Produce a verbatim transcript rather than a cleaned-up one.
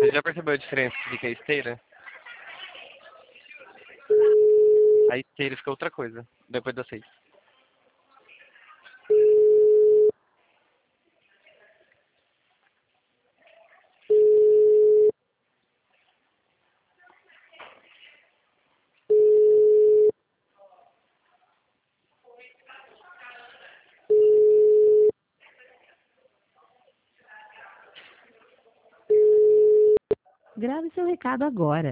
Você já percebeu a diferença que fica a esteira? A esteira fica outra coisa, depois das seis. Grave seu recado agora.